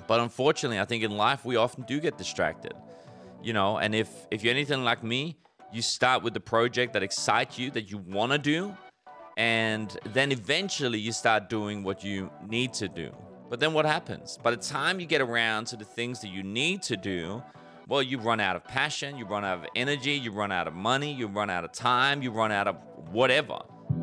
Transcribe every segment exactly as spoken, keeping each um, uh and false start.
But unfortunately, I think in life, we often do get distracted, you know, and if, if you're anything like me, you start with the project that excites you, that you want to do, and then eventually you start doing what you need to do. But then what happens? By the time you get around to the things that you need to do, well, you run out of passion, you run out of energy, you run out of money, you run out of time, you run out of whatever.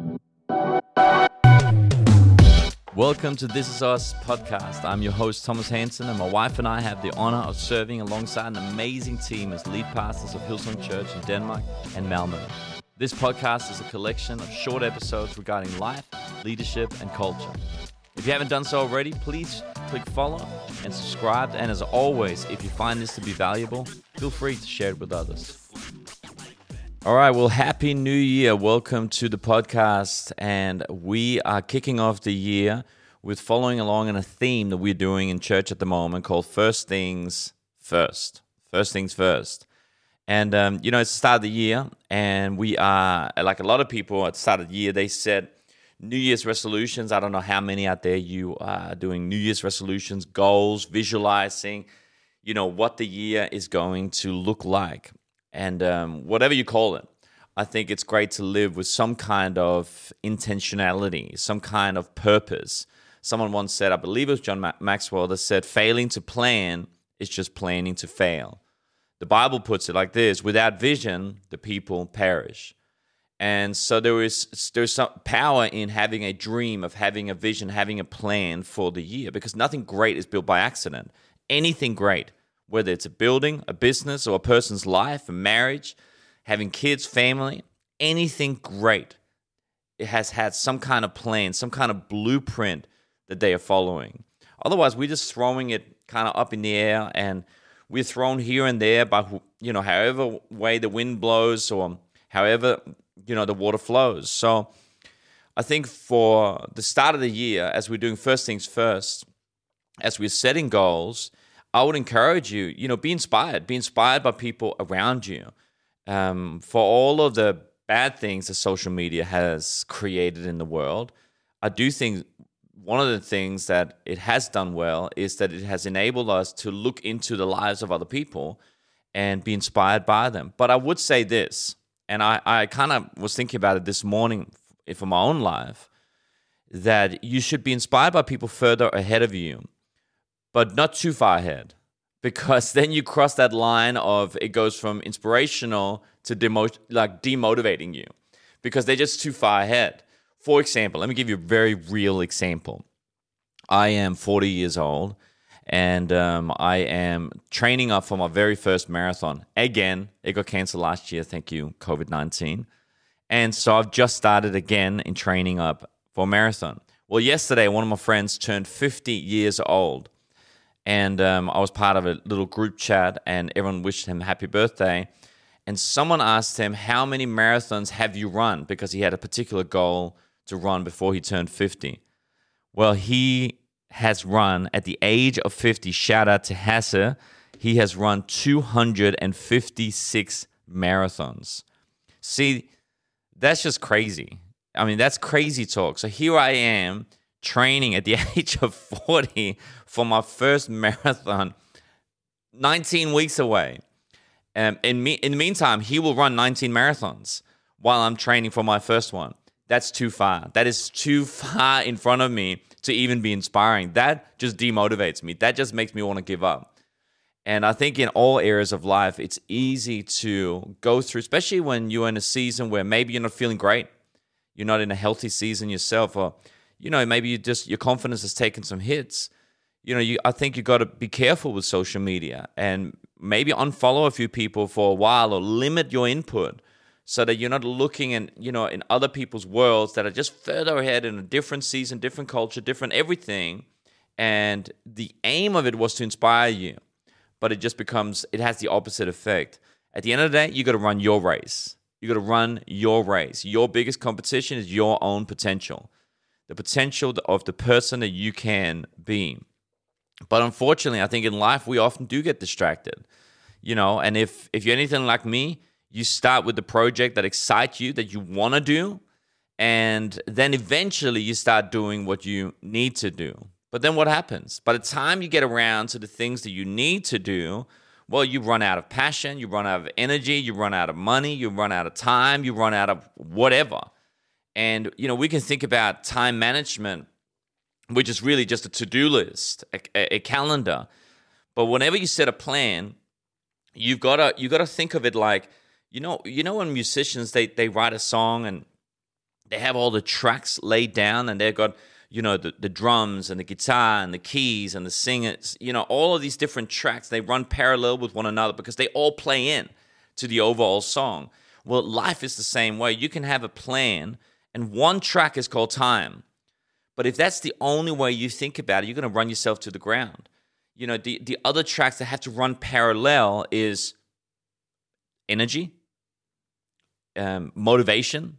Welcome to This Is Us podcast. I'm your host, Thomas Hansen, and my wife and I have the honor of serving alongside an amazing team as lead pastors of Hillsong Church in Denmark and Malmö. This podcast is a collection of short episodes regarding life, leadership, and culture. If you haven't done so already, please click follow and subscribe. And as always, if you find this to be valuable, feel free to share it with others. All right, well, Happy New Year. Welcome to the podcast. And we are kicking off the year with following along in a theme that we're doing in church at the moment called First Things First. First Things First. And, um, you know, it's the start of the year, and we are, like a lot of people at the start of the year, they said New Year's resolutions. I don't know how many out there you are doing New Year's resolutions, goals, visualizing, you know, what the year is going to look like. And um, whatever you call it, I think it's great to live with some kind of intentionality, some kind of purpose. Someone once said, I believe it was John Ma- Maxwell, that said, failing to plan is just planning to fail. The Bible puts it like this: without vision, the people perish. And so there is there's some power in having a dream, of having a vision, having a plan for the year, because nothing great is built by accident. Anything great, whether it's a building, a business, or a person's life, a marriage, having kids, family, anything great, it has had some kind of plan, some kind of blueprint that they are following. Otherwise, we're just throwing it kind of up in the air, and we're thrown here and there by, you know, however way the wind blows or however, you know, the water flows. So I think for the start of the year, as we're doing First Things First, as we're setting goals, I would encourage you, you know, be inspired. Be inspired by people around you. Um, for all of the bad things that social media has created in the world, I do think one of the things that it has done well is that it has enabled us to look into the lives of other people and be inspired by them. But I would say this, and I, I kind of was thinking about it this morning for my own life, that you should be inspired by people further ahead of you, but not too far ahead, because then you cross that line of it goes from inspirational to demo, like demotivating you, because they're just too far ahead. For example, let me give you a very real example. I am forty years old, and um, I am training up for my very first marathon. Again, it got canceled last year, thank you, covid nineteen. And so I've just started again in training up for a marathon. Well, yesterday, one of my friends turned fifty years old. And um, I was part of a little group chat, and everyone wished him happy birthday. And someone asked him, how many marathons have you run? Because he had a particular goal to run before he turned fifty. Well, he has run at the age of fifty. Shout out to Hasse. He has run two hundred fifty-six marathons. See, that's just crazy. I mean, that's crazy talk. So here I am, training at the age of forty for my first marathon, nineteen weeks away. Um, in, me, in the meantime, he will run nineteen marathons while I'm training for my first one. That's too far. That is too far in front of me to even be inspiring. That just demotivates me. That just makes me want to give up. And I think in all areas of life, it's easy to go through, especially when you're in a season where maybe you're not feeling great. You're not in a healthy season yourself, or you know, maybe you just your confidence has taken some hits. You know, you I think you got to be careful with social media and maybe unfollow a few people for a while, or limit your input so that you're not looking in, you know, in other people's worlds that are just further ahead in a different season, different culture, different everything. And the aim of it was to inspire you, but it just becomes, it has the opposite effect. At the end of the day, you got to run your race. You got to run your race. Your biggest competition is your own potential. The potential of the person that you can be. But unfortunately, I think in life, we often do get distracted, you know, and if, if you're anything like me, you start with the project that excites you, that you want to do, and then eventually you start doing what you need to do. But then what happens? By the time you get around to the things that you need to do, well, you run out of passion, you run out of energy, you run out of money, you run out of time, you run out of whatever. And, you know, we can think about time management, which is really just a to-do list, a, a, a calendar. But whenever you set a plan, you've got to you got to think of it like, you know, you know when musicians, they they write a song and they have all the tracks laid down and they've got, you know, the, the drums and the guitar and the keys and the singers, you know, all of these different tracks, they run parallel with one another because they all play in to the overall song. Well, life is the same way. You can have a plan and one track is called time. But if that's the only way you think about it, you're going to run yourself to the ground. You know, the, the other tracks that have to run parallel is energy, um, motivation,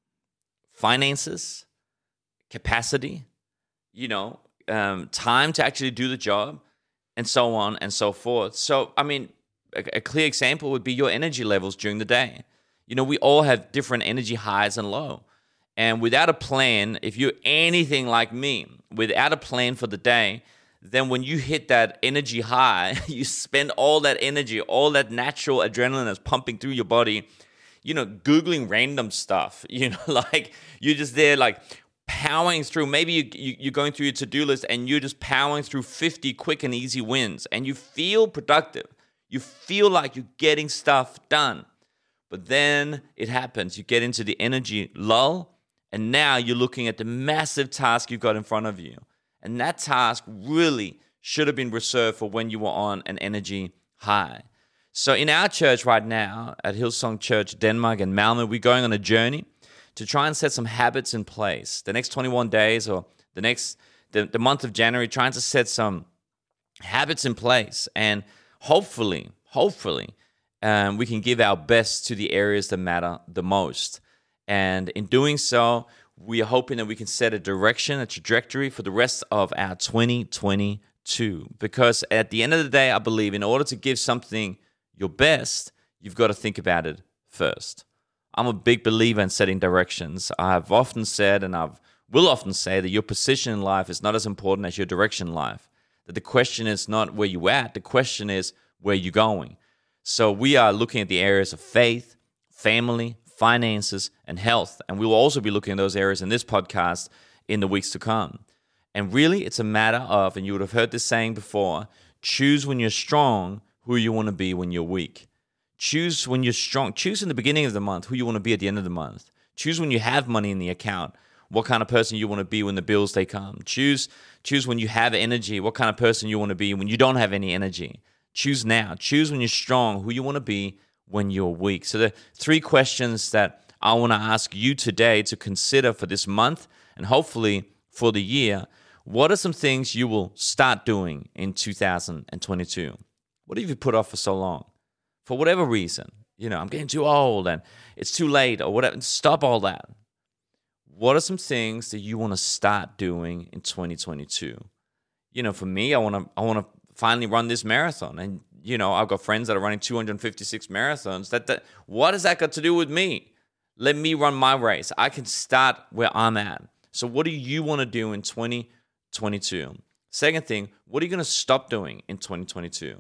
finances, capacity, you know, um, time to actually do the job, and so on and so forth. So, I mean, a, a clear example would be your energy levels during the day. You know, we all have different energy highs and low. And without a plan, if you're anything like me, without a plan for the day, then when you hit that energy high, you spend all that energy, all that natural adrenaline that's pumping through your body, you know, Googling random stuff, you know, like you're just there like powering through. Maybe you, you, you're going through your to-do list and you're just powering through fifty quick and easy wins and you feel productive. You feel like you're getting stuff done. But then it happens. You get into the energy lull and now you're looking at the massive task you've got in front of you. And that task really should have been reserved for when you were on an energy high. So in our church right now, at Hillsong Church, Denmark and Malmö, we're going on a journey to try and set some habits in place. The next twenty-one days or the next, the, the month of January, trying to set some habits in place. And hopefully, hopefully, um, we can give our best to the areas that matter the most. And in doing so, we are hoping that we can set a direction, a trajectory for the rest of our twenty twenty-two. Because at the end of the day, I believe in order to give something your best, you've got to think about it first. I'm a big believer in setting directions. I've often said, and I will often say, that your position in life is not as important as your direction in life. That the question is not where you're at, the question is where you're going. So we are looking at the areas of faith, family, finances, and health. And we will also be looking at those areas in this podcast in the weeks to come. And really, it's a matter of, and you would have heard this saying before, choose when you're strong who you want to be when you're weak. Choose when you're strong. Choose in the beginning of the month who you want to be at the end of the month. Choose when you have money in the account, what kind of person you want to be when the bills, they come. Choose, choose when you have energy, what kind of person you want to be when you don't have any energy. Choose now. Choose when you're strong who you want to be when you're weak. So the three questions that I want to ask you today to consider for this month and hopefully for the year. What are some things you will start doing in two thousand twenty-two? What have you put off for so long? For whatever reason, you know, I'm getting too old and it's too late or whatever. Stop all that. What are some things that you want to start doing in twenty twenty-two? You know, for me, I want to I want to finally run this marathon. And, you know, I've got friends that are running two hundred fifty-six marathons. That, that what has that got to do with me? Let me run my race. I can start where I'm at. So what do you want to do in twenty twenty-two? Second thing, what are you going to stop doing in twenty twenty-two?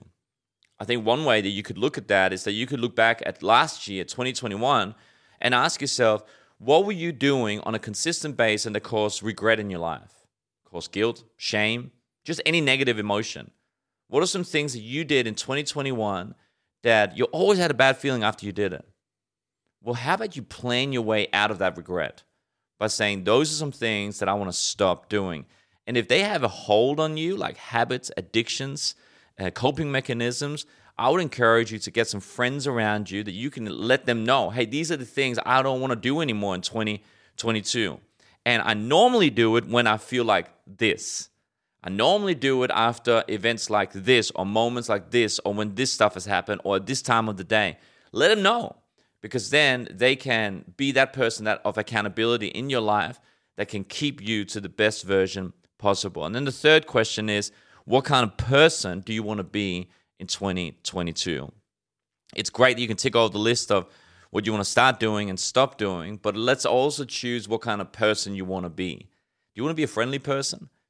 I think one way that you could look at that is that you could look back at last year, twenty twenty-one, and ask yourself, what were you doing on a consistent basis that caused regret in your life? Caused guilt, shame, just any negative emotion. What are some things that you did in twenty twenty-one that you always had a bad feeling after you did it? Well, how about you plan your way out of that regret by saying, those are some things that I want to stop doing. And if they have a hold on you, like habits, addictions, uh, coping mechanisms, I would encourage you to get some friends around you that you can let them know, hey, these are the things I don't want to do anymore in twenty twenty-two. And I normally do it when I feel like this. I normally do it after events like this or moments like this or when this stuff has happened or at this time of the day. Let them know, because then they can be that person that of accountability in your life that can keep you to the best version possible. And then the third question is, what kind of person do you want to be in twenty twenty-two? It's great that you can tick off the list of what you want to start doing and stop doing, but let's also choose what kind of person you want to be. Do you want to be a friendly person?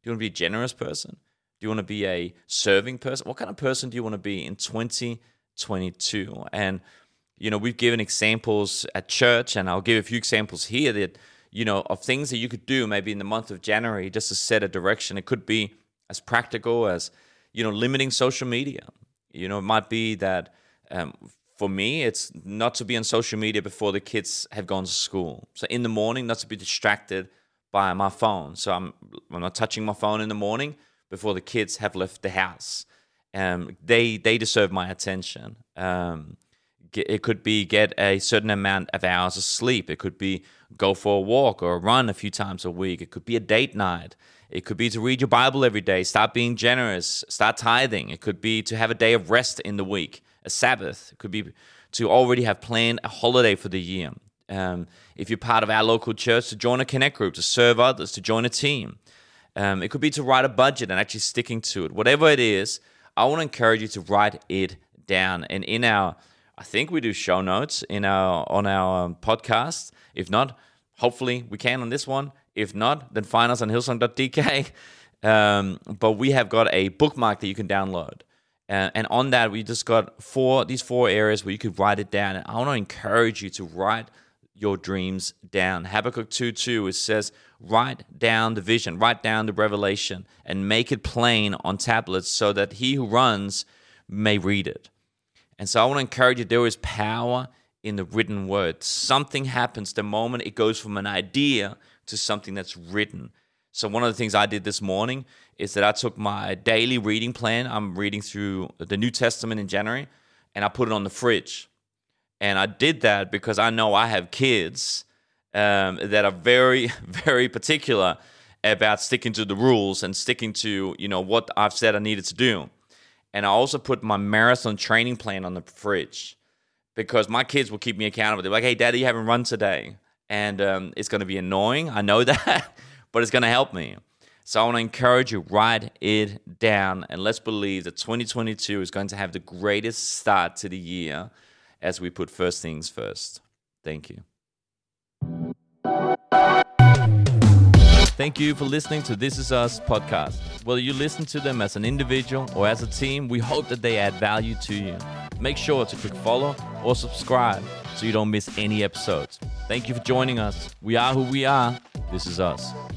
Do you want to be a generous person? Do you want to be a serving person? What kind of person do you want to be in twenty twenty-two? And, you know, we've given examples at church, and I'll give a few examples here that, you know, of things that you could do maybe in the month of January just to set a direction. It could be as practical as, you know, limiting social media. You know, it might be that um, for me, it's not to be on social media before the kids have gone to school. So in the morning, not to be distracted by my phone. So I'm, I'm not touching my phone in the morning before the kids have left the house. Um, they they deserve my attention. Um, it could be get a certain amount of hours of sleep. It could be go for a walk or a run a few times a week. It could be a date night. It could be to read your Bible every day, start being generous, start tithing. It could be to have a day of rest in the week, a Sabbath. It could be to already have planned a holiday for the year. Um, if you're part of our local church, to join a connect group, to serve others, to join a team. Um, it could be to write a budget and actually sticking to it. Whatever it is, I want to encourage you to write it down. And in our, I think we do show notes in our on our um, podcast. If not, hopefully we can on this one. If not, then find us on hillsong dot d k. Um, but we have got a bookmark that you can download. Uh, and on that, we just got four these four areas where you could write it down. And I want to encourage you to write your dreams down. Habakkuk two two, it says, write down the vision, write down the revelation, and make it plain on tablets so that he who runs may read it. And so I want to encourage you, there is power in the written word. Something happens the moment it goes from an idea to something that's written. So one of the things I did this morning is that I took my daily reading plan. I'm reading through the New Testament in January, and I put it on the fridge. And I did that because I know I have kids um, that are very, very particular about sticking to the rules and sticking to, you know, what I've said I needed to do. And I also put my marathon training plan on the fridge because my kids will keep me accountable. They're like, hey, Daddy, you haven't run today. And um, it's going to be annoying. I know that, but it's going to help me. So I want to encourage you, write it down. And let's believe that twenty twenty-two is going to have the greatest start to the year as we put first things first. Thank you. Thank you for listening to This Is Us podcast. Whether you listen to them as an individual or as a team, we hope that they add value to you. Make sure to click follow or subscribe so you don't miss any episodes. Thank you for joining us. We are who we are. This is us.